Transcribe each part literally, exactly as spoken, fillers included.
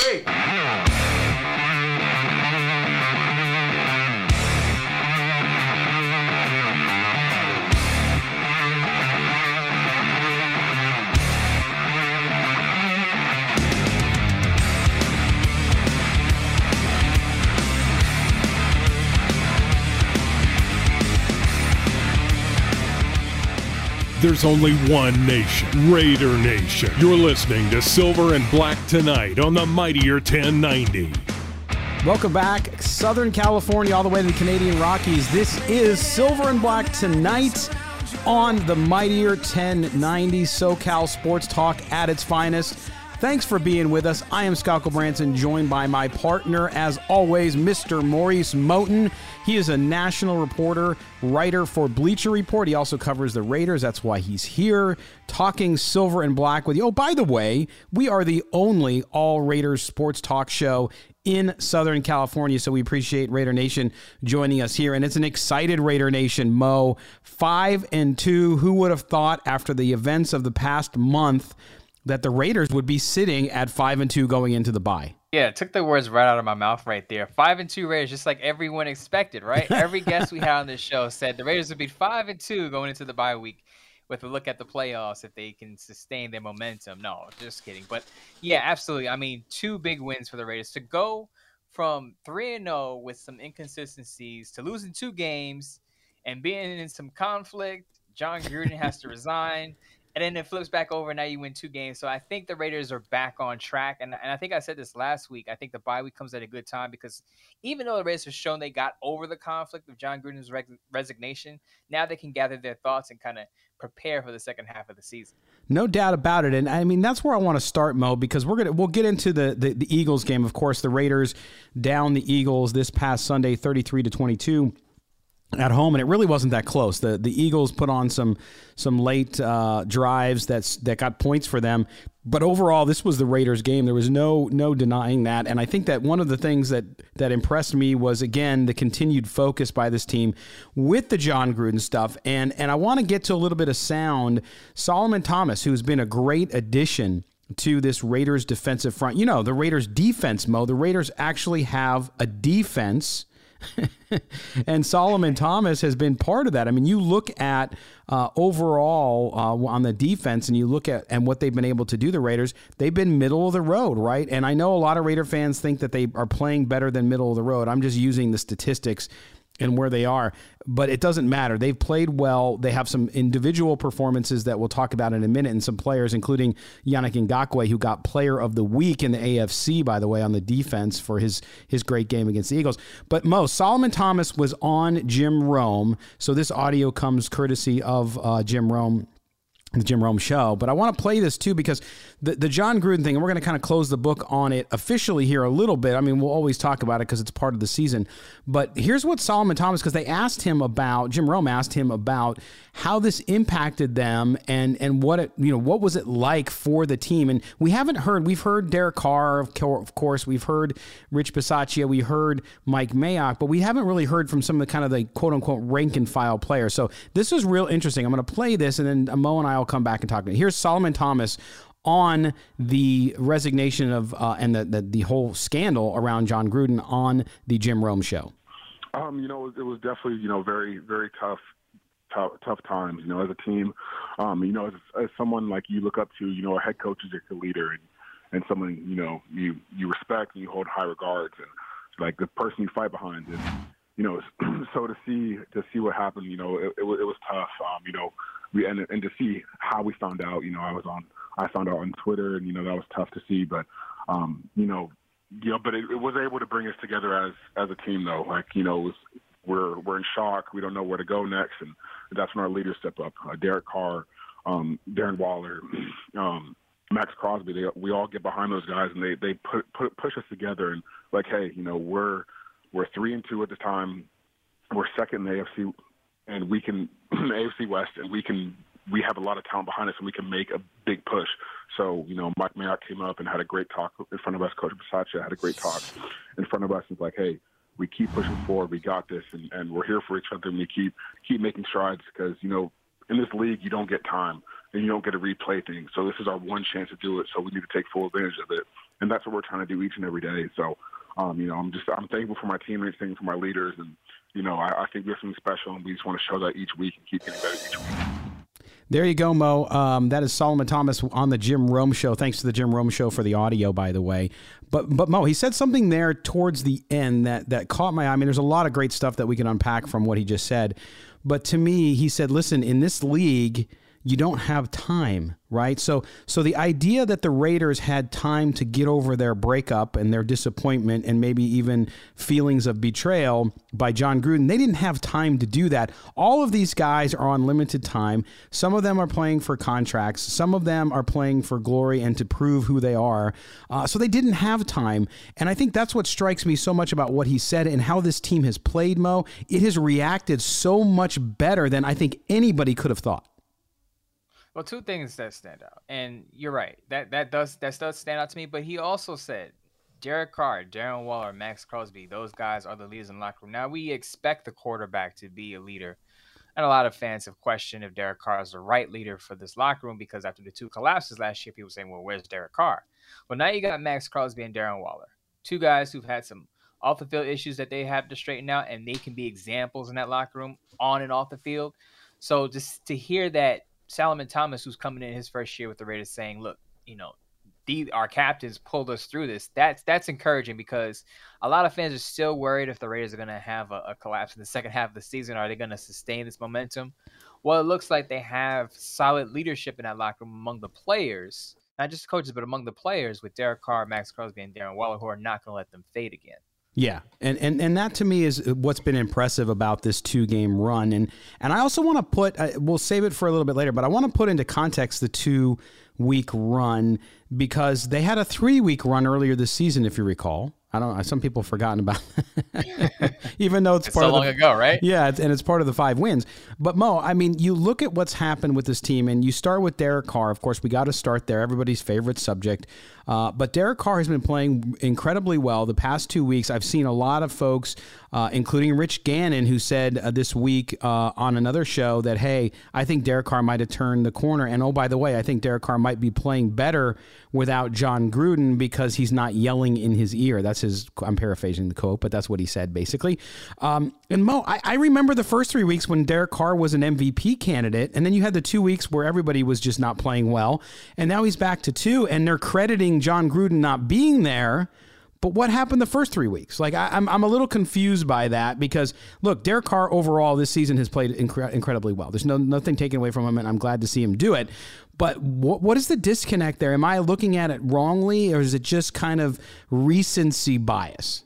three. There's only one nation, Raider Nation. You're listening to Silver and Black tonight on the Mightier ten ninety. Welcome back, Southern California, all the way to the Canadian Rockies. This is Silver and Black tonight on the Mightier ten ninety, SoCal Sports Talk at its finest. Thanks for being with us. I am Scott Branson, joined by my partner, as always, Mister Maurice Moton. He is a national reporter, writer for Bleacher Report. He also covers the Raiders. That's why he's here talking Silver and Black with you. Oh, by the way, we are the only all Raiders sports talk show in Southern California, so we appreciate Raider Nation joining us here. And it's an excited Raider Nation, Mo. Five and two. Who would have thought after the events of the past month that the Raiders would be sitting at five and two going into the bye? Yeah, it took the words right out of my mouth right there. Five and two Raiders, just like everyone expected, right? Every guest we had on this show said the Raiders would be five and two going into the bye week with a look at the playoffs if they can sustain their momentum. No, just kidding. But yeah, absolutely. I mean, two big wins for the Raiders to go from three and zero with some inconsistencies to losing two games and being in some conflict. John Gruden has to resign. And then it flips back over, and now you win two games. So I think the Raiders are back on track. And, and I think I said this last week. I think the bye week comes at a good time because even though the Raiders have shown they got over the conflict of John Gruden's reg- resignation, now they can gather their thoughts and kind of prepare for the second half of the season. No doubt about it. And I mean, that's where I want to start, Mo, because we're going to, we'll get into the, the, the Eagles game. Of course, the Raiders down the Eagles this past Sunday, thirty-three to twenty-two. At home, and it really wasn't that close. The the Eagles put on some some late uh, drives that's that got points for them, but overall, this was the Raiders' game. There was no no denying that, and I think that one of the things that that impressed me was, again, the continued focus by this team with the John Gruden stuff. And and I want to get to a little bit of sound. Solomon Thomas, who's been a great addition to this Raiders defensive front. You know, the Raiders defense, Mo. The Raiders actually have a defense. And Solomon Thomas has been part of that. I mean, you look at uh, overall uh, on the defense, and you look at and what they've been able to do, the Raiders, they've been middle of the road, right? And I know a lot of Raider fans think that they are playing better than middle of the road. I'm just using the statistics and where they are, but it doesn't matter. They've played well. They have some individual performances that we'll talk about in a minute, and some players, including Yannick Ngakoue, who got Player of the Week in the A F C, by the way, on the defense for his his great game against the Eagles. But Mo, Solomon Thomas was on Jim Rome, so this audio comes courtesy of uh, Jim Rome, the Jim Rome Show. But I want to play this too because the, the John Gruden thing, and we're going to kind of close the book on it officially here a little bit. I mean, we'll always talk about it because it's part of the season. But here's what Solomon Thomas, because they asked him about, Jim Rome asked him about how this impacted them and and what it, you know, what was it like for the team. And we haven't heard, we've heard Derek Carr, of course, we've heard Rich Bisaccia, we heard Mike Mayock, but we haven't really heard from some of the kind of the quote unquote rank and file players. So this is real interesting. I'm going to play this, and then Mo and I will come back and talk about it. Here's Solomon Thomas on the resignation of uh, and the, the the whole scandal around John Gruden on the Jim Rome Show. Um, you know, it was definitely, you know, very, very tough, tough, tough times, you know, as a team. Um, you know, as, as someone like you look up to, you know, a head coach is your leader, and, and someone, you know, you, you respect and you hold high regards, and like the person you fight behind. And, you know, so to see, to see what happened, you know, it, it, was, it was tough, um, you know, we, and, and to see how we found out, you know, I was on, I found out on Twitter, and, you know, that was tough to see, but, um, you know, you know, but it, it was able to bring us together as, as a team, though. Like, you know, it was, we're we're in shock. We don't know where to go next, and that's when our leaders step up. Uh, Derek Carr, um, Darren Waller, um, Max Crosby. They, we all get behind those guys, and they they put, put push us together. And like, hey, you know, we're we're three and two at the time. We're second in the A F C, and we can A F C West, and we can we have a lot of talent behind us, and we can make a big push. So, you know, Mike Mayock came up and had a great talk in front of us. Coach Bisaccia had a great talk in front of us. It's like, hey, we keep pushing forward. We got this, and, and we're here for each other, and we keep keep making strides because, you know, in this league you don't get time and you don't get to replay things. So this is our one chance to do it, so we need to take full advantage of it. and that's what we're trying to do each and every day. So, um, you know, I'm just I'm thankful for my teammates, thankful for my leaders, and you know, I, I think we have something special, and we just want to show that each week and keep getting better each week. There you go, Mo. Um, that is Solomon Thomas on the Jim Rome Show. Thanks to the Jim Rome Show for the audio, by the way. But but Mo, he said something there towards the end that, that caught my eye. I mean, there's a lot of great stuff that we can unpack from what he just said. But to me, he said, listen, in this league, you don't have time, right? So so the idea that the Raiders had time to get over their breakup and their disappointment and maybe even feelings of betrayal by Jon Gruden, they didn't have time to do that. All of these guys are on limited time. Some of them are playing for contracts. Some of them are playing for glory and to prove who they are. Uh, so they didn't have time. And I think that's what strikes me so much about what he said and how this team has played, Mo. It has reacted so much better than I think anybody could have thought. Well, two things that stand out, and you're right. That that does that does stand out to me. But he also said, Derek Carr, Darren Waller, Max Crosby, those guys are the leaders in the locker room. Now we expect the quarterback to be a leader, and a lot of fans have questioned if Derek Carr is the right leader for this locker room because after the two collapses last year, people were saying, "Well, where's Derek Carr?" Well, now you got Max Crosby and Darren Waller, two guys who've had some off the field issues that they have to straighten out, and they can be examples in that locker room on and off the field. So just to hear that. Solomon Thomas, who's coming in his first year with the Raiders, saying, look, you know, the, our captains pulled us through this. That's that's encouraging because a lot of fans are still worried if the Raiders are going to have a, a collapse in the second half of the season. Are they going to sustain this momentum? Well, it looks like they have solid leadership in that locker room among the players, not just coaches, but among the players with Derek Carr, Max Crosby, and Darren Waller, who are not going to let them fade again. Yeah, and, and and that to me is what's been impressive about this two-game run. And and I also want to put, uh, we'll save it for a little bit later, but I want to put into context the two-week run because they had a three-week run earlier this season, if you recall. I don't know. Some people have forgotten about it, even though it's, it's part so of the, long ago, right? Yeah, and it's part of the five wins. But Mo, I mean, you look at what's happened with this team, and you start with Derek Carr. Of course, we got to start there. Everybody's favorite subject. Uh, but Derek Carr has been playing incredibly well the past two weeks. I've seen a lot of folks, uh, including Rich Gannon, who said uh, this week uh, on another show that, hey, I think Derek Carr might have turned the corner. And oh, by the way, I think Derek Carr might be playing better without Jon Gruden because he's not yelling in his ear. That's his, I'm paraphrasing the quote, but that's what he said basically. Um, and Mo, I, I remember the first three weeks when Derek Carr was an M V P candidate, and then you had the two weeks where everybody was just not playing well, and now he's back to two, and they're crediting Jon Gruden not being there. But what happened the first three weeks? Like I, I'm, I'm a little confused by that because look, Derek Carr overall this season has played incre- incredibly well. There's no nothing taken away from him, and I'm glad to see him do it. But what what is the disconnect there? Am I looking at it wrongly, or is it just kind of recency bias?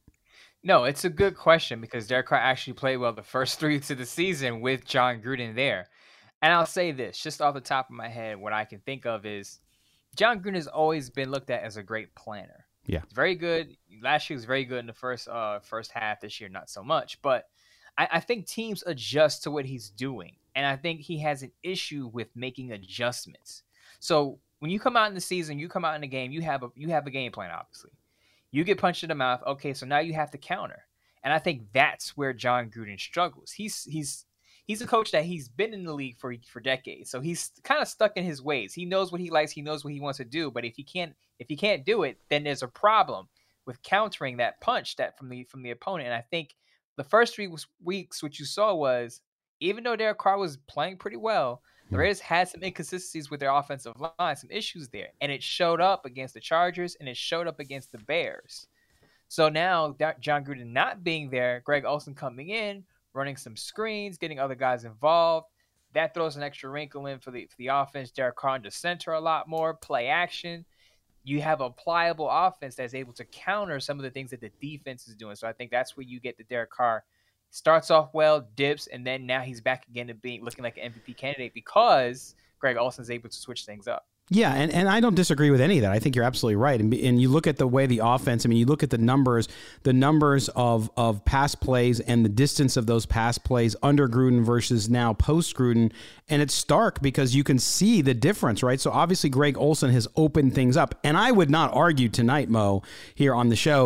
No, it's a good question because Derek Carr actually played well the first three weeks of the season with Jon Gruden there. And I'll say this, just off the top of my head, what I can think of is Jon Gruden has always been looked at as a great planner. Yeah. He's very good. Last year was very good in the first uh, first half. This year, not so much. But I, I think teams adjust to what he's doing. And I think he has an issue with making adjustments. So when you come out in the season, you come out in the game, you have a you have a game plan, obviously. You get punched in the mouth. Okay, so now you have to counter. And I think that's where Jon Gruden struggles. He's he's he's a coach that he's been in the league for for decades. So he's kind of stuck in his ways. He knows what he likes, he knows what he wants to do, but if he can't if he can't do it, then there's a problem with countering that punch that from the from the opponent. And I think the first three weeks what you saw was even though Derek Carr was playing pretty well, the Raiders had some inconsistencies with their offensive line, some issues there. And it showed up against the Chargers, and it showed up against the Bears. So now, Jon Gruden not being there, Greg Olsen coming in, running some screens, getting other guys involved, that throws an extra wrinkle in for the for the offense. Derek Carr into center a lot more, play action. You have a pliable offense that's able to counter some of the things that the defense is doing. So I think that's where you get the Derek Carr starts off well, dips, and then now he's back again to being looking like an M V P candidate because Greg Olsen's able to switch things up. Yeah, and, and I don't disagree with any of that. I think you're absolutely right. And, and you look at the way the offense, I mean, you look at the numbers, the numbers of, of pass plays and the distance of those pass plays under Gruden versus now post-Gruden, and it's stark because you can see the difference, right? So obviously Greg Olsen has opened things up. And I would not argue tonight, Mo, here on the show,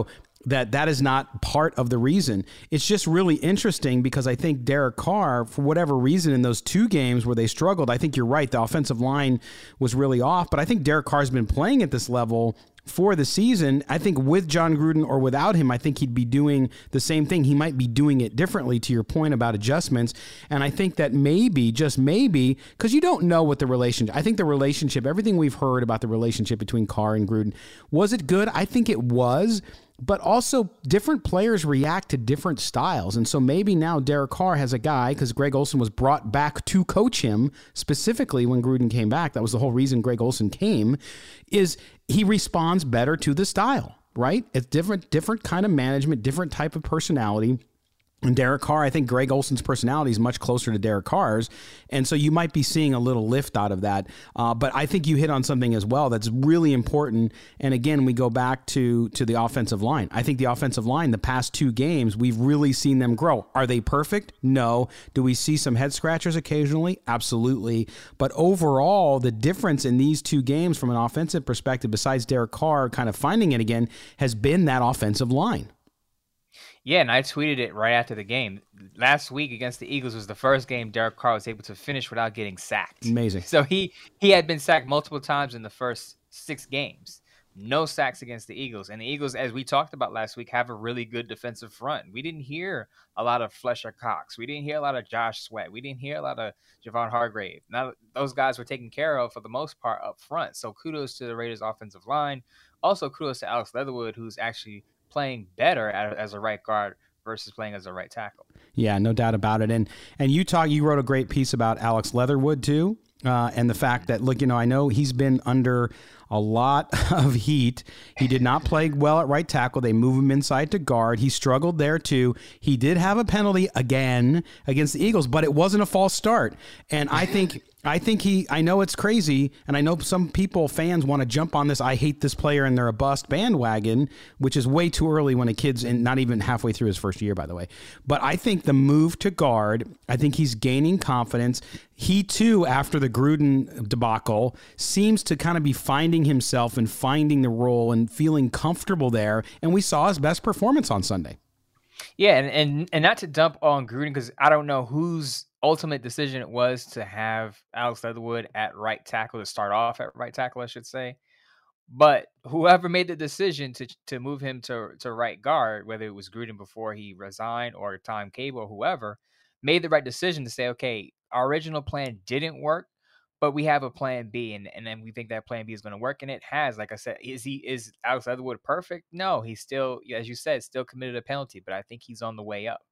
that that is not part of the reason. It's just really interesting because I think Derek Carr, for whatever reason, in those two games where they struggled, I think you're right, the offensive line was really off, but I think Derek Carr's been playing at this level for the season. I think with John Gruden or without him, I think he'd be doing the same thing. He might be doing it differently, to your point about adjustments. And I think that maybe, just maybe, because you don't know what the relationship, I think the relationship, everything we've heard about the relationship between Carr and Gruden, was it good? I think it was. But also, different players react to different styles. And so maybe now Derek Carr has a guy, because Greg Olsen was brought back to coach him specifically when Gruden came back. That was the whole reason Greg Olsen came, is he responds better to the style, right? It's different, different kind of management, different type of personality. And Derek Carr, I think Greg Olsen's personality is much closer to Derek Carr's. And so you might be seeing a little lift out of that. Uh, but I think you hit on something as well that's really important. And again, we go back to, to the offensive line. I think the offensive line, the past two games, we've really seen them grow. Are they perfect? No. Do we see some head scratchers occasionally? Absolutely. But overall, the difference in these two games from an offensive perspective, besides Derek Carr kind of finding it again, has been that offensive line. Yeah, and I tweeted it right after the game. Last week against the Eagles was the first game Derek Carr was able to finish without getting sacked. Amazing. So he he had been sacked multiple times in the first six games. No sacks against the Eagles. And the Eagles, as we talked about last week, have a really good defensive front. We didn't hear a lot of Fletcher Cox. We didn't hear a lot of Josh Sweat. We didn't hear a lot of Javon Hargrave. Now, those guys were taken care of for the most part up front. So kudos to the Raiders offensive line. Also kudos to Alex Leatherwood, who's actually playing better as a right guard versus playing as a right tackle. Yeah, no doubt about it. And and you talk, you wrote a great piece about Alex Leatherwood too, uh, and the fact that, look, you know, I know he's been under a lot of heat. He did not play well at right tackle. They move him inside to guard. He struggled there too. He did have a penalty again against the Eagles, but it wasn't a false start. And I think I think he, I know it's crazy, and I know some people, fans, want to jump on this I hate this player and they're a bust bandwagon, which is way too early when a kid's in, not even halfway through his first year, by the way. But I think the move to guard, I think he's gaining confidence. He, too, after the Gruden debacle, seems to kind of be finding himself and finding the role and feeling comfortable there, and we saw his best performance on Sunday. Yeah, and, and, and not to dump on Gruden, because I don't know whose ultimate decision it was to have Alex Leatherwood at right tackle, to start off at right tackle, I should say. But whoever made the decision to to move him to, to right guard, whether it was Gruden before he resigned or Tom Cable or whoever, made the right decision to say, okay, our original plan didn't work, but we have a plan B, and, and then we think that plan B is going to work, and it has. Like I said, is he is Alex Leatherwood perfect? No, he's still, as you said, still committed a penalty, but I think he's on the way up.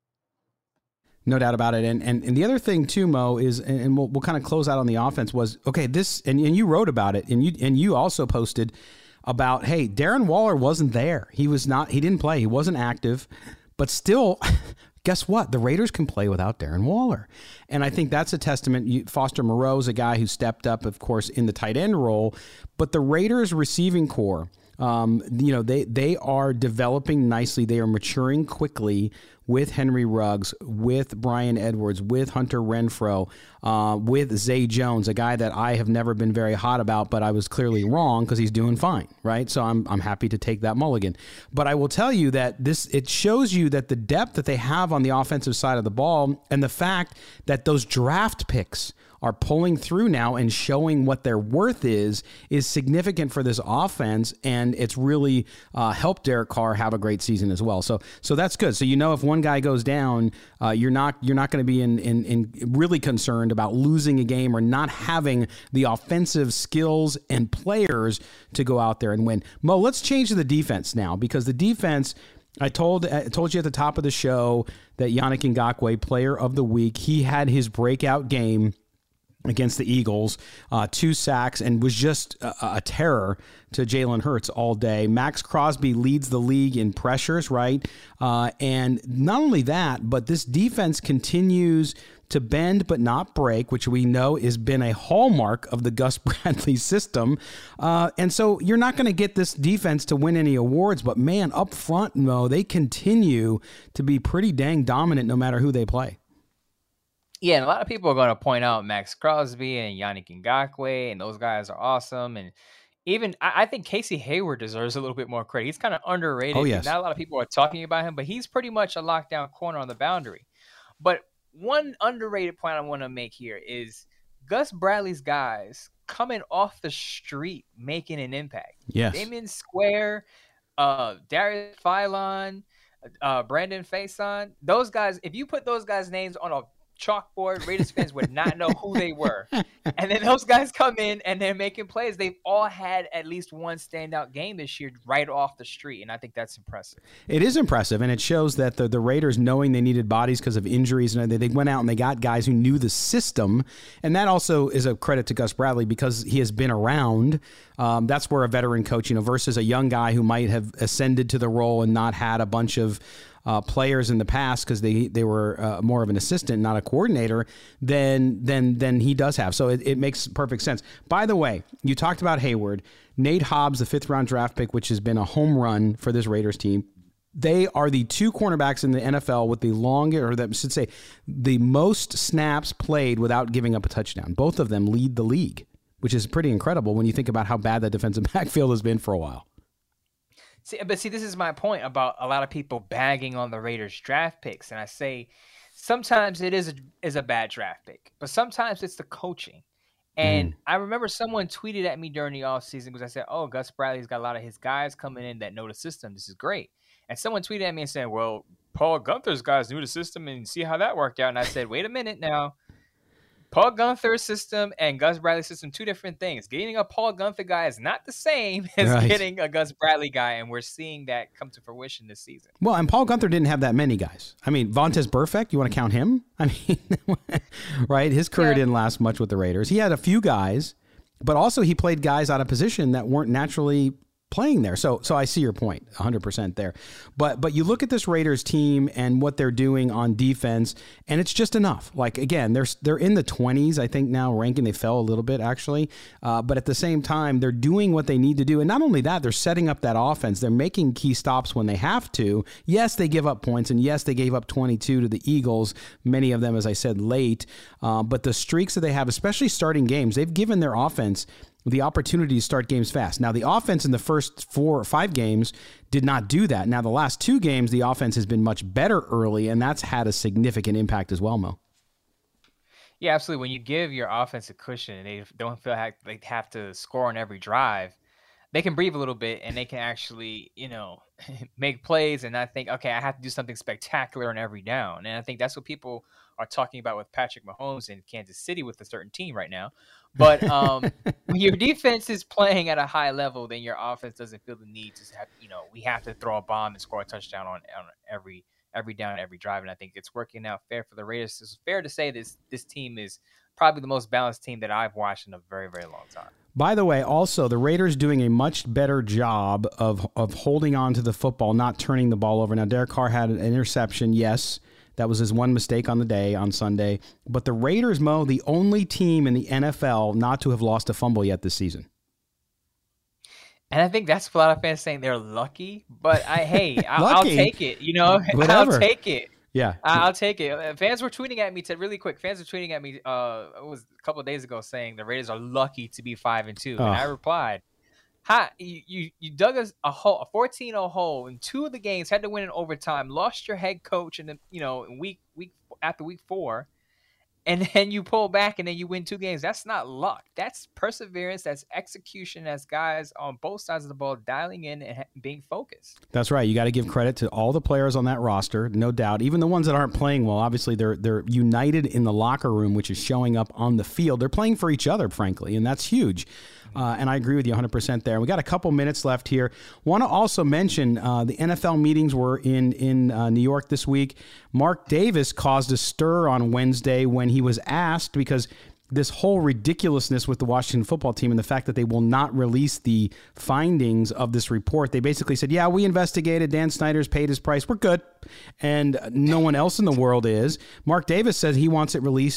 No doubt about it. And and, and the other thing too, Mo, is, and we'll, we'll kind of close out on the offense, was, okay, this, and, and you wrote about it, and you and you also posted about, hey, Darren Waller wasn't there. He was not, he didn't play. He wasn't active, but still, guess what? The Raiders can play without Darren Waller. And I think that's a testament. You, Foster Moreau's a guy who stepped up, of course, in the tight end role, but the Raiders receiving core, Um, you know, they, they are developing nicely. They are maturing quickly with Henry Ruggs, with Brian Edwards, with Hunter Renfrow, uh, with Zay Jones, a guy that I have never been very hot about, but I was clearly wrong because he's doing fine, right? So I'm I'm happy to take that mulligan. But I will tell you that this, it shows you that the depth that they have on the offensive side of the ball, and the fact that those draft picks are pulling through now and showing what their worth is, is significant for this offense, and it's really uh, helped Derek Carr have a great season as well. So, so that's good. So you know, if one guy goes down, uh, you're not you're not going to be in, in in really concerned about losing a game or not having the offensive skills and players to go out there and win. Mo, let's change to the defense now, because the defense. I told I told you at the top of the show that Yannick Ngakoue, player of the week, he had his breakout game against the Eagles, uh, two sacks, and was just a, a terror to Jalen Hurts all day. Max Crosby leads the league in pressures, right? Uh, and not only that, but this defense continues to bend but not break, which we know has been a hallmark of the Gus Bradley system. Uh, and so you're not going to get this defense to win any awards, but man, up front, Mo, they continue to be pretty dang dominant no matter who they play. Yeah, and a lot of people are going to point out Max Crosby and Yannick Ngakoue, and those guys are awesome. And even I, I think Casey Hayward deserves a little bit more credit. He's kind of underrated. Oh, yes. Not a lot of people are talking about him, but he's pretty much a lockdown corner on the boundary. But one underrated point I want to make here is Gus Bradley's guys coming off the street making an impact. Yes. Damian Square, uh, Darius Philon, uh, Brandon Faison. Those guys, if you put those guys' names on a chalkboard, Raiders fans would not know who they were. And then those guys come in and they're making plays. They've all had at least one standout game this year right off the street, and I think that's impressive. It is impressive, and it shows that the, the Raiders, knowing they needed bodies because of injuries, and they, they went out and they got guys who knew the system, and that also is a credit to Gus Bradley because he has been around. Um, that's where a veteran coach, you know, versus a young guy who might have ascended to the role and not had a bunch of Uh, players in the past because they they were uh, more of an assistant, not a coordinator, than than than he does have. So it, it makes perfect sense. By the way, you talked about Hayward, Nate Hobbs, the fifth round draft pick, which has been a home run for this Raiders team. They are the two cornerbacks in the N F L with the longest, or that I should say, the most snaps played without giving up a touchdown. Both of them lead the league, which is pretty incredible when you think about how bad that defensive backfield has been for a while. See, but see, this is my point about a lot of people bagging on the Raiders draft picks. And I say sometimes it is a, is a bad draft pick, but sometimes it's the coaching. And mm. I remember someone tweeted at me during the offseason because I said, oh, Gus Bradley's got a lot of his guys coming in that know the system. This is great. And someone tweeted at me and said, well, Paul Gunther's guys knew the system and see how that worked out. And I said, wait a minute now. Paul Gunther's system and Gus Bradley's system, two different things. Getting a Paul Gunther guy is not the same as right. getting a Gus Bradley guy, and we're seeing that come to fruition this season. Well, and Paul Gunther didn't have that many guys. I mean, Vontaze Burfict, you want to count him? I mean, right? His career yeah. didn't last much with the Raiders. He had a few guys, but also he played guys out of position that weren't naturally playing there. So so I see your point one hundred percent there. But but you look at this Raiders team and what they're doing on defense, and it's just enough. Like, again, they're, they're in the twenties, I think, now ranking. They fell a little bit, actually. Uh, but at the same time, they're doing what they need to do. And not only that, they're setting up that offense. They're making key stops when they have to. Yes, they give up points, and yes, they gave up twenty-two to the Eagles, many of them, as I said, late. Uh, but the streaks that they have, especially starting games, they've given their offense the opportunity to start games fast. Now, the offense in the first four or five games did not do that. Now, the last two games, the offense has been much better early, and that's had a significant impact as well, Mo. Yeah, absolutely. When you give your offense a cushion and they don't feel like they have to score on every drive, they can breathe a little bit and they can actually, you know, make plays and not think, okay, I have to do something spectacular on every down. And I think that's what people are talking about with Patrick Mahomes in Kansas City with a certain team right now. But um, when your defense is playing at a high level, then your offense doesn't feel the need to have, you know, we have to throw a bomb and score a touchdown on, on every every down, every drive. And I think it's working out fair for the Raiders. It's fair to say this this team is probably the most balanced team that I've watched in a very, very long time. By the way, also, the Raiders doing a much better job of of holding on to the football, not turning the ball over. Now, Derek Carr had an interception, yes. That was his one mistake on the day on Sunday. But the Raiders, Mo, the only team in the N F L not to have lost a fumble yet this season. And I think that's a lot of fans saying they're lucky. But, I hey, I'll, I'll take it. You know, Whatever. I'll take it. Yeah. I'll take it. Fans were tweeting at me, to really quick, fans were tweeting at me uh, it was a couple of days ago saying the Raiders are lucky to be five and two. Oh. And I replied, Hi, you, you, you dug us a hole, a fourteen oh hole in two of the games, had to win in overtime, lost your head coach in the, you know, in week week after week four, and then you pull back and then you win two games. That's not luck. That's perseverance. That's execution. That's guys on both sides of the ball dialing in and being focused. That's right. You got to give credit to all the players on that roster, no doubt. Even the ones that aren't playing well, obviously they're they're united in the locker room, which is showing up on the field. They're playing for each other, frankly, and that's huge. Uh, and I agree with you one hundred percent there. We got a couple minutes left here. Want to also mention uh, the N F L meetings were in, in uh, New York this week. Mark Davis caused a stir on Wednesday when he was asked, because this whole ridiculousness with the Washington football team and the fact that they will not release the findings of this report. They basically said, yeah, we investigated. Dan Snyder's paid his price. We're good. And no one else in the world is. Mark Davis says he wants it released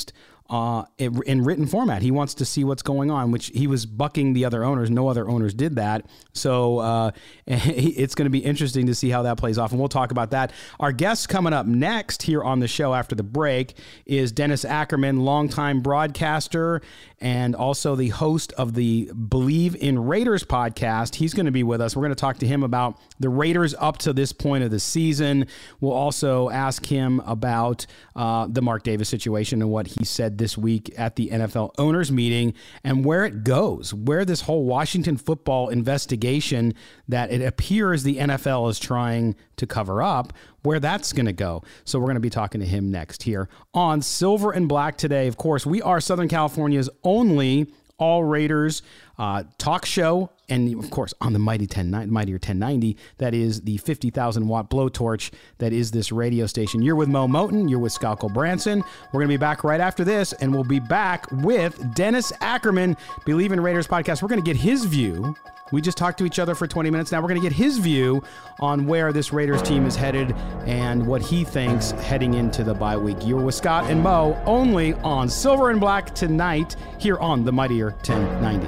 uh, in, in written format. He wants to see what's going on, which he was bucking the other owners. No other owners did that. So uh, it's going to be interesting to see how that plays off, and we'll talk about that. Our guest coming up next here on the show after the break is Dennis Ackerman, longtime broadcaster and also the host of the Believe in Raiders podcast. He's going to be with us. We're going to talk to him about the Raiders up to this point of the season. We'll also ask him about uh, the Mark Davis situation and what he said this week at the N F L owners meeting and where it goes, where this whole Washington football investigation that it appears the N F L is trying to cover up, where that's going to go. So we're going to be talking to him next here on Silver and Black today. Of course, we are Southern California's only all Raiders uh, talk show, and of course on the Mighty ten Mightier ten ninety, that is the fifty thousand watt blowtorch that is this radio station. You're with Mo Moton, you're with Scalco Branson. We're going to be back right after this, and we'll be back with Dennis Ackerman, Believe in Raiders podcast. We're going to get his view. We just talked to each other for twenty minutes. Now we're going to get his view on where this Raiders team is headed and what he thinks heading into the bye week. You're with Scott and Mo, only on Silver and Black tonight here on the Mightier ten ninety.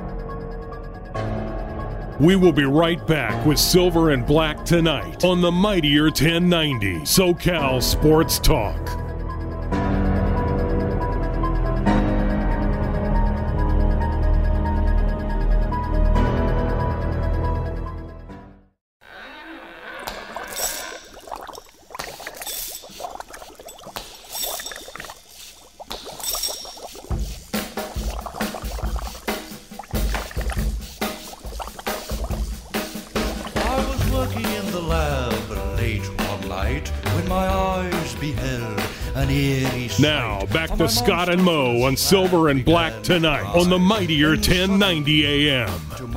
We will be right back with Silver and Black tonight on the Mightier ten ninety SoCal Sports Talk. Now, back to Scott and Mo on Silver and Black tonight on the Mightier ten ninety A M.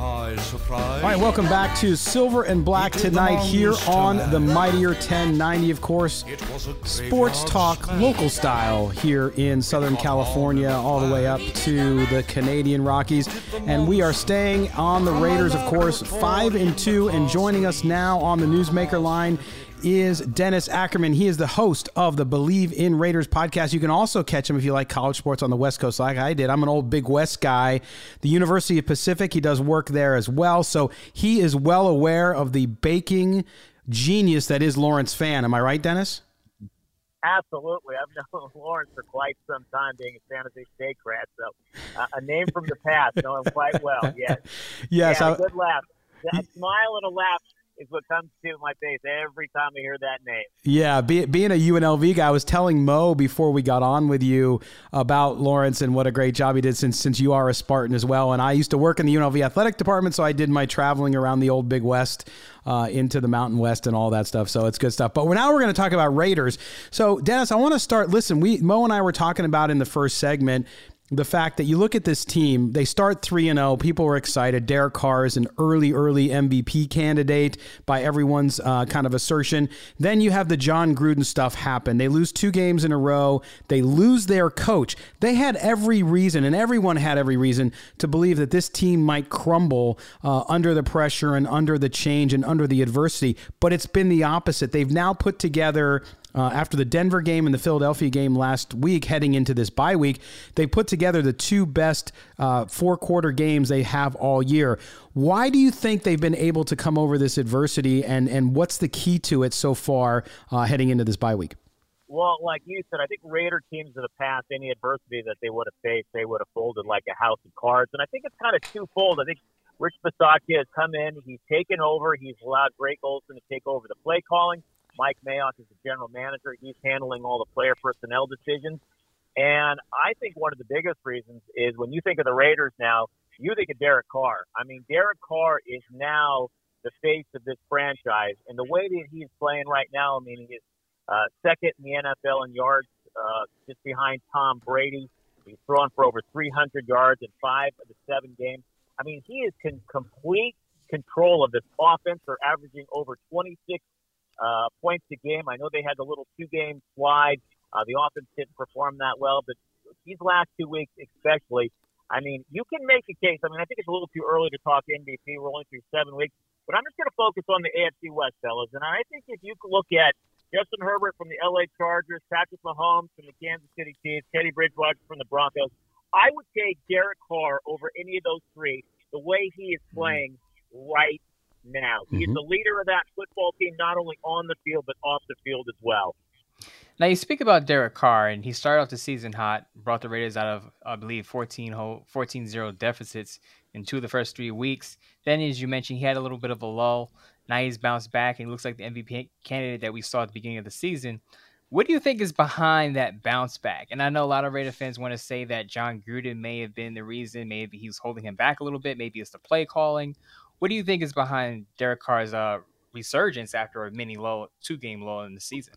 All right, welcome back to Silver and Black tonight here on the Mightier ten ninety. Of course, sports talk, local style here in Southern California, all the way up to the Canadian Rockies. And we are staying on the Raiders, of course, five and two. And joining us now on the Newsmaker line is Dennis Ackerman. He is the host of the Believe in Raiders podcast. You can also catch him if you like college sports on the West Coast like I did. I'm an old Big West guy. The University of Pacific, he does work there as well. So he is well aware of the baking genius that is Lawrence Fan. Am I right, Dennis? Absolutely. I've known Lawrence for quite some time, being a San Jose State grad. So uh, a name from the past, know him quite well. Yes. Yes. Yeah, I, a good laugh. A smile and a laugh is what comes to my face every time I hear that name. Yeah, be, being a U N L V guy, I was telling Mo before we got on with you about Lawrence and what a great job he did since since you are a Spartan as well. And I used to work in the U N L V athletic department, so I did my traveling around the old Big West uh, into the Mountain West and all that stuff. So it's good stuff. But now we're going to talk about Raiders. So, Dennis, I want to start. Listen, we Mo and I were talking about in the first segment the fact that you look at this team, they start three and oh. People were excited. Derek Carr is an early, early M V P candidate by everyone's uh, kind of assertion. Then you have the John Gruden stuff happen. They lose two games in a row. They lose their coach. They had every reason, and everyone had every reason to believe that this team might crumble uh, under the pressure and under the change and under the adversity. But it's been the opposite. They've now put together, Uh, after the Denver game and the Philadelphia game last week, heading into this bye week, they put together the two best uh, four-quarter games they have all year. Why do you think they've been able to come over this adversity, and, and what's the key to it so far uh, heading into this bye week? Well, like you said, I think Raider teams in the past, any adversity that they would have faced, they would have folded like a house of cards. And I think it's kind of twofold. I think Rich Bisaccia has come in. He's taken over. He's allowed Greg Olson to take over the play calling. Mike Mayock is the general manager. He's handling all the player personnel decisions. And I think one of the biggest reasons is when you think of the Raiders now, you think of Derek Carr. I mean, Derek Carr is now the face of this franchise. And the way that he's playing right now, I mean, he's uh, second in the N F L in yards, uh, just behind Tom Brady. He's thrown for over three hundred yards in five of the seven games. I mean, he is in complete control of this offense. They're averaging over twenty-six uh, points a game. I know they had the little two-game slide. Uh, the offense didn't perform that well, but these last two weeks especially, I mean, you can make a case. I mean, I think it's a little too early to talk M V P. We're only through seven weeks. But I'm just going to focus on the A F C West, fellas. And I think if you look at Justin Herbert from the L A Chargers, Patrick Mahomes from the Kansas City Chiefs, Teddy Bridgewater from the Broncos. I would take Derek Carr over any of those three the way he is playing right now. He Mm-hmm. is the leader of that football team, not only on the field, but off the field as well. Now, you speak about Derek Carr, and he started off the season hot, brought the Raiders out of, I believe, fourteen zero deficits in two of the first three weeks. Then, as you mentioned, he had a little bit of a lull. Now he's bounced back, and he looks like the M V P candidate that we saw at the beginning of the season. What do you think is behind that bounce back? And I know a lot of Raider fans want to say that John Gruden may have been the reason. Maybe he was holding him back a little bit. Maybe it's the play calling. What do you think is behind Derek Carr's uh, resurgence after a mini low, two-game low in the season?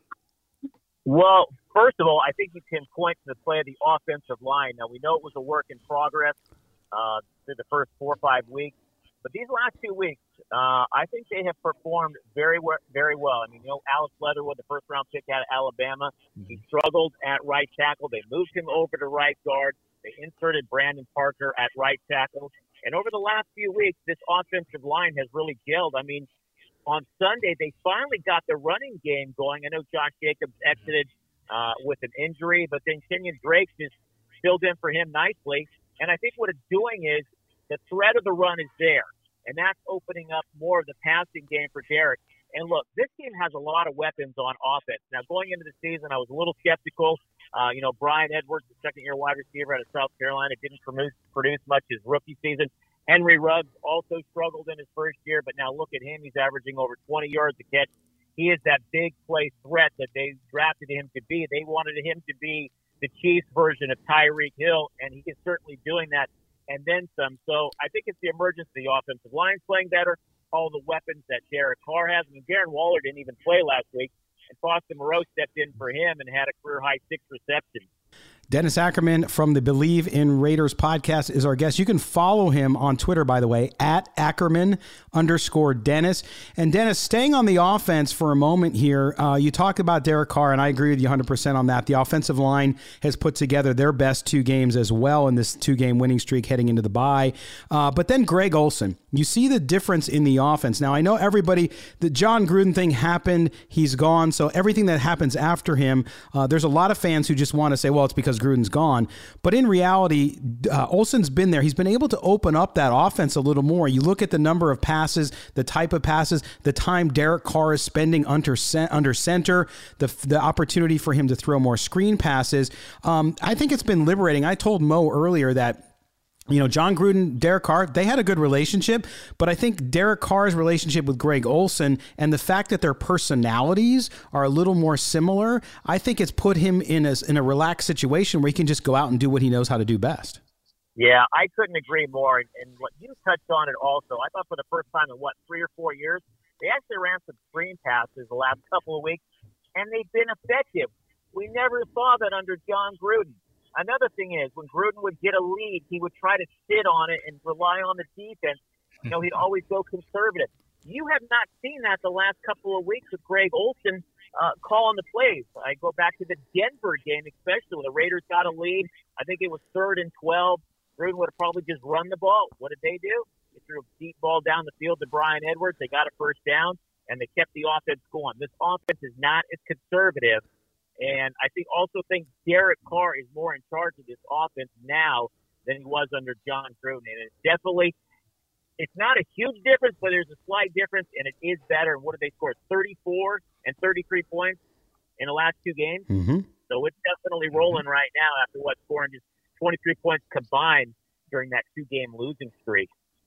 Well, first of all, I think you can point to the play of the offensive line. Now, we know it was a work in progress uh, through the first four or five weeks. But these last two weeks, uh, I think they have performed very, very well. I mean, you know, Alex Leatherwood, the first-round pick out of Alabama, he struggled at right tackle. They moved him over to right guard. They inserted Brandon Parker at right tackle. And over the last few weeks, this offensive line has really gelled. I mean, on Sunday, they finally got the running game going. I know Josh Jacobs exited uh, with an injury, but then Kenyon Drake just filled in for him nicely. And I think what it's doing is the threat of the run is there, and that's opening up more of the passing game for Derek. And look, this team has a lot of weapons on offense. Now, going into the season, I was a little skeptical. Uh, you know, Brian Edwards, the second-year wide receiver out of South Carolina, didn't produce, produce much his rookie season. Henry Ruggs also struggled in his first year, but now look at him. He's averaging over twenty yards a catch. He is that big play threat that they drafted him to be. They wanted him to be the Chiefs version of Tyreek Hill, and he is certainly doing that and then some. So I think it's the emergence of the offensive line playing better, all the weapons that Derek Carr has. I mean, Darren Waller didn't even play last week, and Foster Moreau stepped in for him and had a career-high six receptions. Dennis Ackerman from the Believe in Raiders podcast is our guest. You can follow him on Twitter, by the way, at Ackerman underscore Dennis. And Dennis, staying on the offense for a moment here, uh, you talk about Derek Carr, and I agree with you one hundred percent on that. The offensive line has put together their best two games as well in this two-game winning streak heading into the bye. Uh, but then Greg Olsen, you see the difference in the offense. Now, I know everybody, the John Gruden thing happened, he's gone, so everything that happens after him, uh, there's a lot of fans who just want to say, well, it's because Gruden's gone. But in reality, uh, Olsen's been there. He's been able to open up that offense a little more. You look at the number of passes, the type of passes, the time Derek Carr is spending under, under center, the, the opportunity for him to throw more screen passes. Um, I think it's been liberating. I told Mo earlier that You know, John Gruden, Derek Carr, they had a good relationship, but I think Derek Carr's relationship with Greg Olsen and the fact that their personalities are a little more similar, I think it's put him in a, in a relaxed situation where he can just go out and do what he knows how to do best. Yeah, I couldn't agree more. And, and what you touched on it also, I thought for the first time in, what, three or four years, they actually ran some screen passes the last couple of weeks, and they've been effective. We never saw that under John Gruden. Another thing is, when Gruden would get a lead, he would try to sit on it and rely on the defense. You know, he'd always go conservative. You have not seen that the last couple of weeks with Greg Olsen uh, calling the plays. I go back to the Denver game, especially when the Raiders got a lead. I think it was third and twelve. Gruden would have probably just run the ball. What did they do? They threw a deep ball down the field to Brian Edwards. They got a first down, and they kept the offense going. This offense is not as conservative. And I think also think Derek Carr is more in charge of this offense now than he was under John Gruden. And it's definitely, it's not a huge difference, but there's a slight difference, and it is better. And what did they score? thirty-four and thirty-three points in the last two games. Mm-hmm. So it's definitely rolling right now after what, scoring just twenty-three points combined during that two-game losing streak.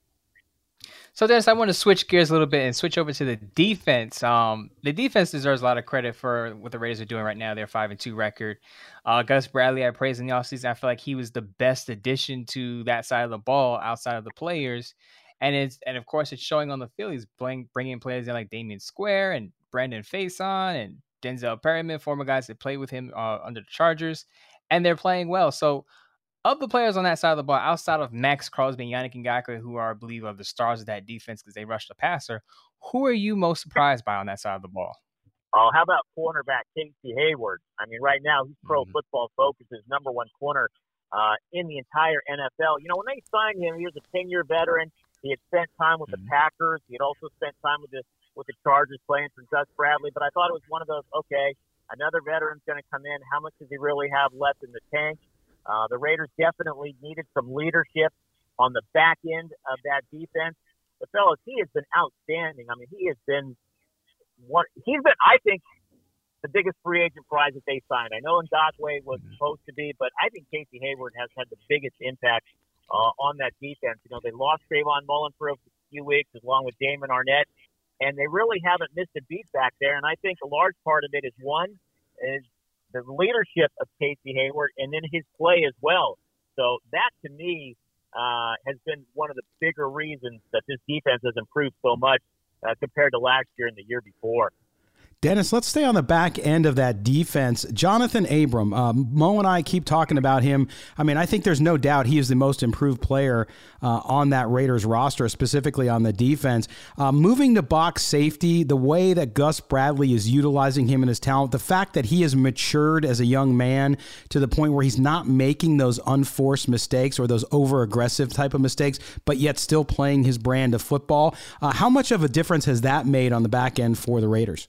So, Dennis, I want to switch gears a little bit and switch over to the defense. Um, the defense deserves a lot of credit for what the Raiders are doing right now. Their five and two record. Uh, Gus Bradley, I praised in the offseason. I feel like he was the best addition to that side of the ball outside of the players. And it's and of course, it's showing on the field. He's bring, bringing players in like Damian Square and Brandon Faison and Denzel Perryman, former guys that played with him uh, under the Chargers. And they're playing well. So, of the players on that side of the ball, outside of Max Crosby and Yannick Ngakoue, who are, I believe, are the stars of that defense because they rush the passer, who are you most surprised by on that side of the ball? Oh, how about cornerback Casey Hayward? I mean, right now, he's Pro mm-hmm. Football Focus's number one corner uh, in the entire N F L. You know, when they signed him, he was a ten-year veteran. He had spent time with the Packers. He had also spent time with the with the Chargers playing for Gus Bradley. But I thought it was one of those, okay, another veteran's going to come in. How much does he really have left in the tank? Uh, the Raiders definitely needed some leadership on the back end of that defense. But, fellas, he has been outstanding. I mean, he has been one. He's been, I think, the biggest free agent prize that they signed. I know Ngakoue was supposed to be, but I think Casey Hayward has had the biggest impact uh, on that defense. You know, they lost Trayvon Mullen for a few weeks along with Damon Arnett, and they really haven't missed a beat back there. And I think a large part of it is, one, is the leadership of Casey Hayward and then his play as well. So that, to me, uh, has been one of the bigger reasons that this defense has improved so much uh, compared to last year and the year before. Dennis, let's stay on the back end of that defense. Jonathan Abram, um, Mo and I keep talking about him. I mean, I think there's no doubt he is the most improved player uh, on that Raiders roster, specifically on the defense. Uh, moving to box safety, the way that Gus Bradley is utilizing him and his talent, the fact that he has matured as a young man to the point where he's not making those unforced mistakes or those over-aggressive type of mistakes, but yet still playing his brand of football. Uh, how much of a difference has that made on the back end for the Raiders?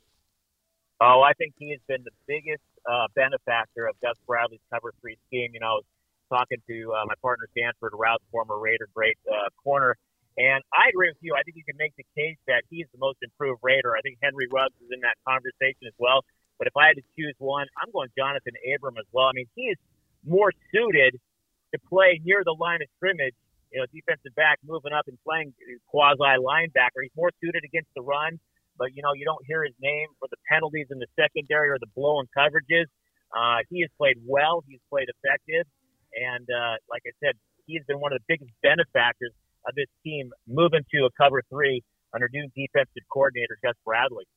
Oh, I think he has been the biggest uh, benefactor of Gus Bradley's cover three scheme. You know, I was talking to uh, my partner Stanford Rouse, former Raider, great uh, corner, and I agree with you. I think you can make the case that he's the most improved Raider. I think Henry Ruggs is in that conversation as well. But if I had to choose one, I'm going Jonathan Abram as well. I mean, he is more suited to play near the line of scrimmage, you know, defensive back moving up and playing quasi linebacker. He's more suited against the run. But, you know, you don't hear his name for the penalties in the secondary or the blown coverages. Uh, he has played well. He's played effective. And uh, like I said, he's been one of the biggest benefactors of this team moving to a cover three under new defensive coordinator Gus Bradley.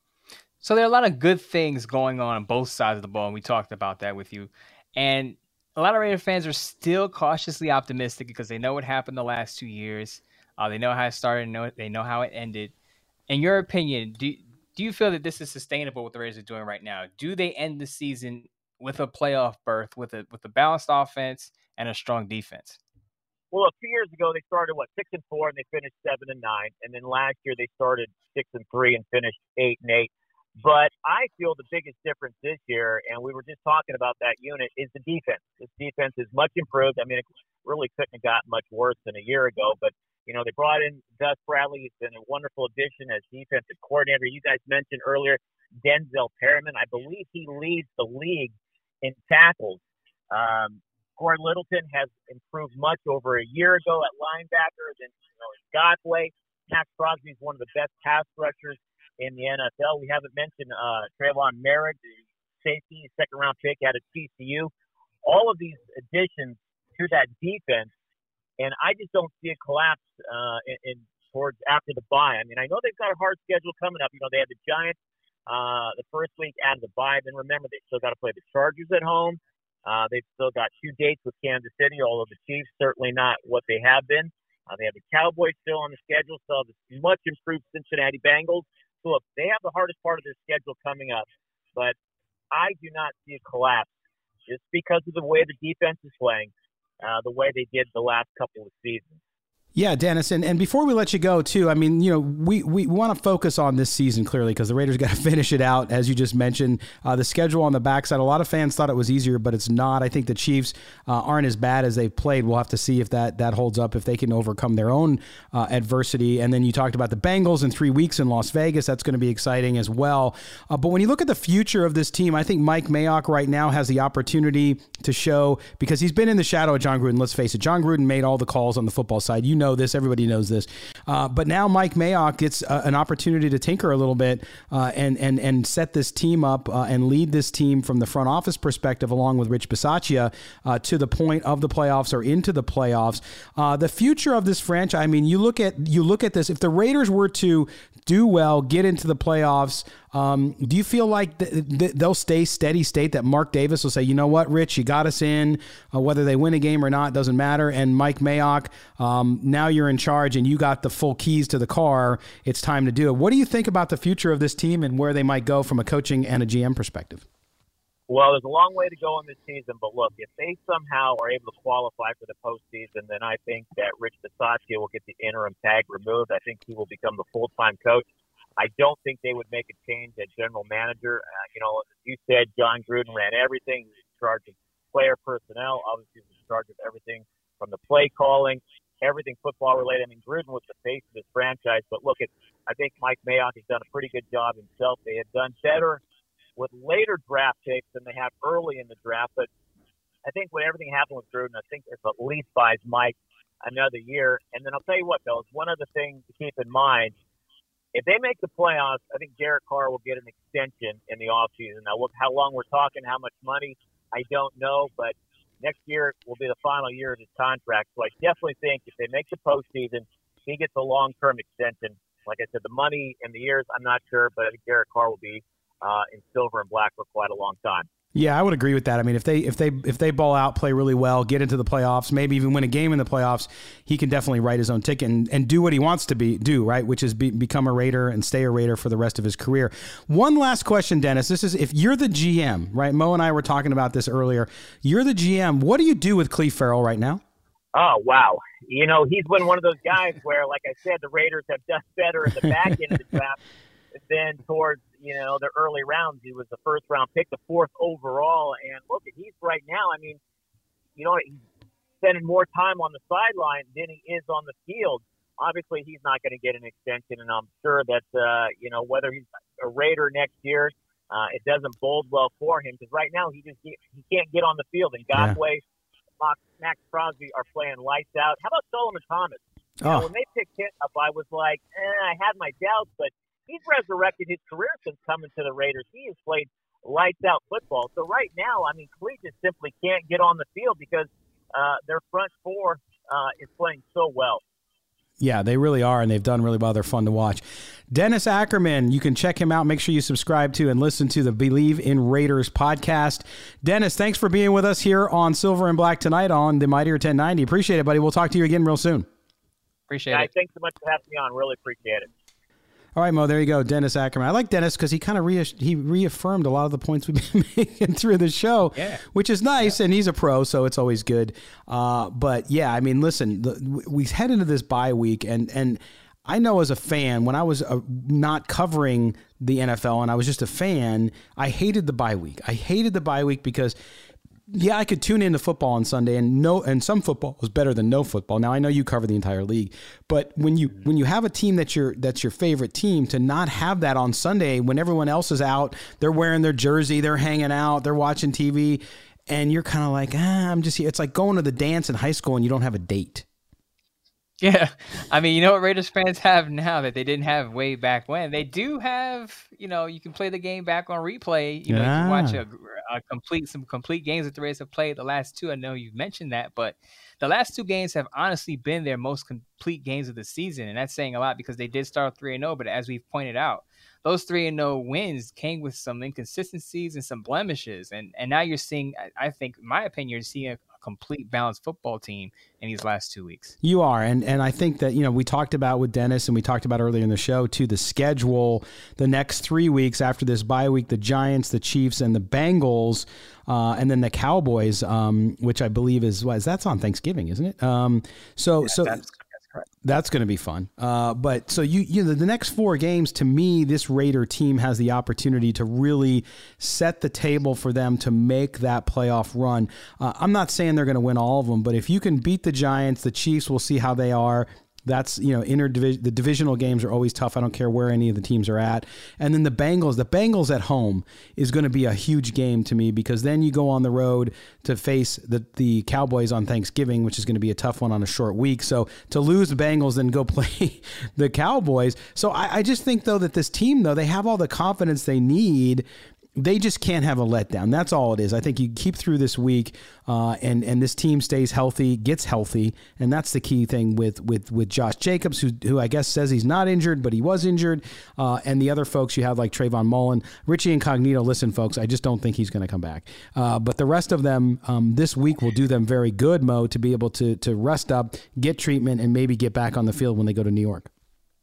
So there are a lot of good things going on on both sides of the ball, and we talked about that with you. And a lot of Raider fans are still cautiously optimistic because they know what happened the last two years. Uh, they know how it started. Know They know how it ended. In your opinion, do do you feel that this is sustainable what the Raiders are doing right now? Do they end the season with a playoff berth, with a with a balanced offense and a strong defense? Well, a few years ago they started what six and four and they finished seven and nine, and then last year they started six and three and finished eight and eight. But I feel the biggest difference this year, and we were just talking about that unit, is the defense. This defense is much improved. I mean, it really couldn't have gotten much worse than a year ago, but you know, they brought in Gus Bradley. He's been a wonderful addition as defensive coordinator. You guys mentioned earlier Denzel Perryman. I believe he leads the league in tackles. Um, Corey Littleton has improved much over a year ago at linebacker than, you know, Ngakoue. Max Crosby is one of the best pass rushers in the N F L. We haven't mentioned uh, Trayvon Merritt, the safety, second-round pick out of T C U. All of these additions to that defense, and I just don't see a collapse uh, in, in towards after the bye. I mean, I know they've got a hard schedule coming up. You know, they had the Giants uh, the first week out of the bye. Then remember, they still got to play the Chargers at home. Uh, they've still got two dates with Kansas City, although the Chiefs certainly not what they have been. Uh, they have the Cowboys still on the schedule, still have the much improved Cincinnati Bengals. So look, they have the hardest part of their schedule coming up. But I do not see a collapse just because of the way the defense is playing. Uh, the way they did the last couple of seasons. Yeah, Dennis, and, and before we let you go, too, I mean, you know, we, we want to focus on this season, clearly, because the Raiders got to finish it out, as you just mentioned. Uh, the schedule on the backside, a lot of fans thought it was easier, but it's not. I think the Chiefs uh, aren't as bad as they've played. We'll have to see if that, that holds up, if they can overcome their own uh, adversity. And then you talked about the Bengals in three weeks in Las Vegas. That's going to be exciting as well. Uh, but when you look at the future of this team, I think Mike Mayock right now has the opportunity to show, because he's been in the shadow of John Gruden. Let's face it, John Gruden made all the calls on the football side. You know this. Everybody knows this. Uh, but now Mike Mayock gets uh, an opportunity to tinker a little bit uh, and and and set this team up uh, and lead this team from the front office perspective, along with Rich Bisaccia, uh, to the point of the playoffs or into the playoffs. Uh, the future of this franchise. I mean, you look at you look at this. If the Raiders were to do well, get into the playoffs, um, do you feel like th- th- they'll stay steady state, that Mark Davis will say, you know what, Rich, you got us in, uh, whether they win a game or not, doesn't matter. And Mike Mayock, um, now you're in charge and you got the full keys to the car. It's time to do it. What do you think about the future of this team and where they might go from a coaching and a G M perspective? Well, there's a long way to go in this season, but look, if they somehow are able to qualify for the postseason, then I think that Rich Bisaccia will get the interim tag removed. I think he will become the full-time coach. I don't think they would make a change at general manager. Uh, you know, as you said, John Gruden ran everything. He was in charge of player personnel. Obviously, he was in charge of everything from the play calling, everything football-related. I mean, Gruden was the face of this franchise. But look, at, I think Mike Mayock has done a pretty good job himself. They have done better with later draft picks than they have early in the draft. But I think when everything happened with Gruden, I think it at least buys Mike another year. And then I'll tell you what, fellas, one other thing to keep in mind, if they make the playoffs, I think Derek Carr will get an extension in the offseason. Now, look how long we're talking, how much money, I don't know. But next year will be the final year of his contract. So I definitely think if they make the postseason, he gets a long-term extension. Like I said, the money and the years, I'm not sure, but I think Derek Carr will be Uh, in silver and black for quite a long time. Yeah, I would agree with that. I mean, if they if they if they ball out, play really well, get into the playoffs, maybe even win a game in the playoffs, he can definitely write his own ticket and, and do what he wants to be do, right? Which is be, become a Raider and stay a Raider for the rest of his career. One last question, Dennis. This is if you're the G M, right? Mo and I were talking about this earlier. You're the G M. What do you do with Cleve Farrell right now? Oh, wow. You know, he's been one of those guys where, like I said, the Raiders have done better in the back end of the draft than towards, you know, the early rounds. He was the first round pick, the fourth overall. And look, he's right now, I mean, you know, he's spending more time on the sideline than he is on the field. Obviously, he's not going to get an extension, and I'm sure that, uh, you know, whether he's a Raider next year, uh, it doesn't bode well for him because right now he just he can't get on the field. And Godway, yeah. Max Crosby are playing lights out. How about Solomon Thomas? You know, Oh. when they picked him up, I was like, eh, I had my doubts, but he's resurrected his career since coming to the Raiders. He has played lights-out football. So right now, I mean, Cleve just simply can't get on the field because uh, their front four uh, is playing so well. Yeah, they really are, and they've done really well. They're fun to watch. Dennis Ackerman, you can check him out. Make sure you subscribe to and listen to the Believe in Raiders podcast. Dennis, thanks for being with us here on Silver and Black tonight on the Mightier ten ninety. Appreciate it, buddy. We'll talk to you again real soon. Appreciate Guys, it. thanks so much for having me on. Really appreciate it. All right, Mo, there you go. Dennis Ackerman. I like Dennis because he kind of re- he reaffirmed a lot of the points we've been making through the show, Yeah. which is nice, yeah. And he's a pro, so it's always good. Uh, but, yeah, I mean, listen, the, we head into this bye week, and, and I know as a fan, when I was uh, not covering the N F L and I was just a fan, I hated the bye week. I hated the bye week because – yeah, I could tune into football on Sunday, and no, and some football was better than no football. Now I know you cover the entire league, but when you when you have a team that's your that's your favorite team, to not have that on Sunday when everyone else is out, they're wearing their jersey, they're hanging out, they're watching T V, and you're kind of like, ah, I'm just here. It's like going to the dance in high school and you don't have a date. Yeah. I mean, you know what Raiders fans have now that they didn't have way back when? They do have, you know, you can play the game back on replay. You know, Yeah. you can watch a, a complete, some complete games that the Raiders have played. The last two, I know you've mentioned that, but the last two games have honestly been their most complete games of the season. And that's saying a lot because they did start three and oh, but as we've pointed out, those three and oh wins came with some inconsistencies and some blemishes. And and now you're seeing, I, I think, in my opinion, you're seeing a, a complete balanced football team in these last two weeks. You are, and and I think that, you know, we talked about with Dennis, and we talked about earlier in the show too, the schedule the next three weeks after this bye week: the Giants, the Chiefs, and the Bengals, uh, and then the Cowboys, um, which I believe is what is that's on Thanksgiving, isn't it? Um, so Yeah, so. that's, that's correct. That's going to be fun. Uh, but so you, you know, the next four games, to me, this Raider team has the opportunity to really set the table for them to make that playoff run. Uh, I'm not saying they're going to win all of them, but if you can beat the Giants, the Chiefs, we'll see how they are. That's, you know, interdivision. The divisional games are always tough. I don't care where any of the teams are at. And then the Bengals, the Bengals at home is going to be a huge game to me, because then you go on the road to face the, the Cowboys on Thanksgiving, which is going to be a tough one on a short week. So to lose the Bengals and go play the Cowboys. So I, I just think, though, that this team, though, they have all the confidence they need. They just can't have a letdown. That's all it is. I think you keep through this week, uh, and and this team stays healthy, gets healthy, and that's the key thing with with with Josh Jacobs, who who I guess says he's not injured, but he was injured, uh, and the other folks you have like Trayvon Mullen, Richie Incognito. Listen, folks, I just don't think he's going to come back. Uh, but the rest of them, um, this week will do them very good, Mo, to be able to to rest up, get treatment, and maybe get back on the field when they go to New York.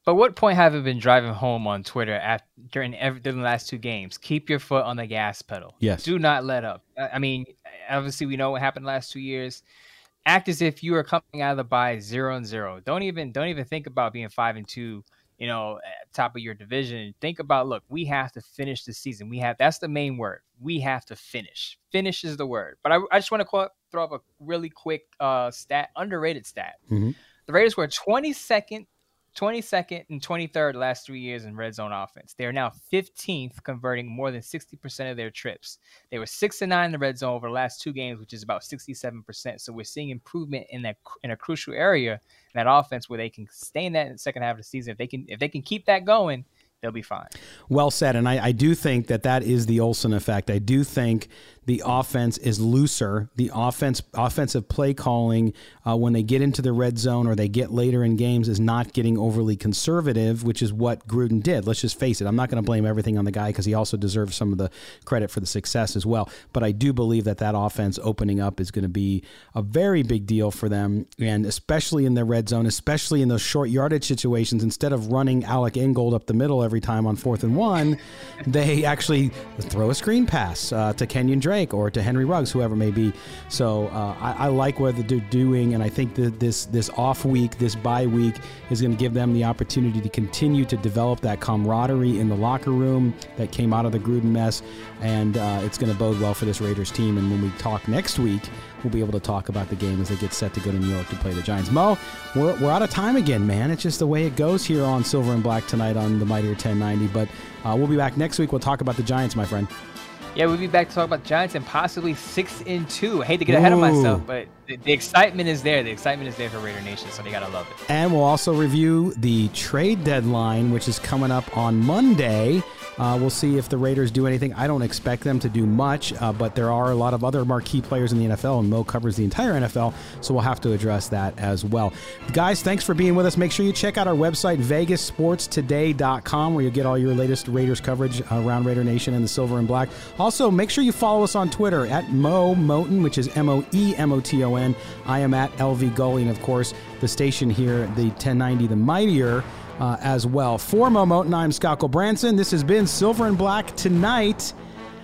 But what point have you been driving home on Twitter after, during, every, during the last two games? Keep your foot on the gas pedal. Yes. Do not let up. I mean, obviously we know what happened the last two years. Act as if you are coming out of the bye zero and zero. Don't even don't even think about being five and two. You know, at top of your division. Think about, look, we have to finish the season. We have that's the main word. We have to finish. Finish is the word. But I, I just want to throw up a really quick uh, stat, underrated stat. Mm-hmm. The Raiders were twenty-second. twenty-second and twenty-third last three years in red zone offense. They are now fifteenth, converting more than sixty percent of their trips. They were six and nine in the red zone over the last two games, which is about sixty-seven percent. So we're seeing improvement in that in a crucial area in that offense where they can sustain that in the second half of the season. If they can, if they can keep that going, they'll be fine. Well said. And I, I do think that that is the Olsen effect. I do think the offense is looser. The offense, offensive play calling uh, when they get into the red zone or they get later in games is not getting overly conservative, which is what Gruden did. Let's just face it. I'm not going to blame everything on the guy because he also deserves some of the credit for the success as well. But I do believe that that offense opening up is going to be a very big deal for them, and especially in the red zone, especially in those short yardage situations. Instead of running Alec Ingold up the middle every time on fourth and one, they actually throw a screen pass uh, to Kenyon Drake or to Henry Ruggs, whoever may be. So uh, I, I like what they're doing, and I think that this this off week, this bye week, is going to give them the opportunity to continue to develop that camaraderie in the locker room that came out of the Gruden mess, and uh, it's going to bode well for this Raiders team. And when we talk next week, we'll be able to talk about the game as they get set to go to New York to play the Giants. Mo, we're, we're out of time again, man. It's just the way it goes here on Silver and Black tonight on the Mightier ten ninety. But uh, we'll be back next week. We'll talk about the Giants, my friend. Yeah, we'll be back to talk about the Giants and possibly six and two. I hate to get ahead Ooh. of myself, but the, the excitement is there. The excitement is there for Raider Nation, so they gotta love it. And we'll also review the trade deadline, which is coming up on Monday. Uh, we'll see if the Raiders do anything. I don't expect them to do much, uh, but there are a lot of other marquee players in the N F L, and Mo covers the entire N F L, so we'll have to address that as well. Guys, thanks for being with us. Make sure you check out our website, vegas sports today dot com, where you'll get all your latest Raiders coverage around Raider Nation and the Silver and Black. Also, make sure you follow us on Twitter at Mo Moton, which is M O E M O T O N. I am at L V Gully, and of course, the station here, the ten ninety, the Mightier, Uh, as well. For Mo Moton, I'm Scott Branson. This has been Silver and Black Tonight.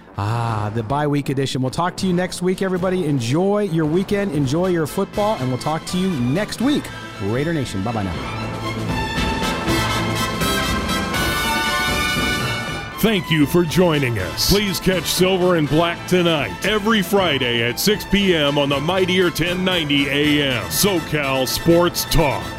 Ah, the bye week edition. We'll talk to you next week, everybody. Enjoy your weekend. Enjoy your football. And we'll talk to you next week. Raider Nation. Bye-bye now. Thank you for joining us. Please catch Silver and Black Tonight every Friday at six p.m. on the Mightier ten ninety A M SoCal Sports Talk.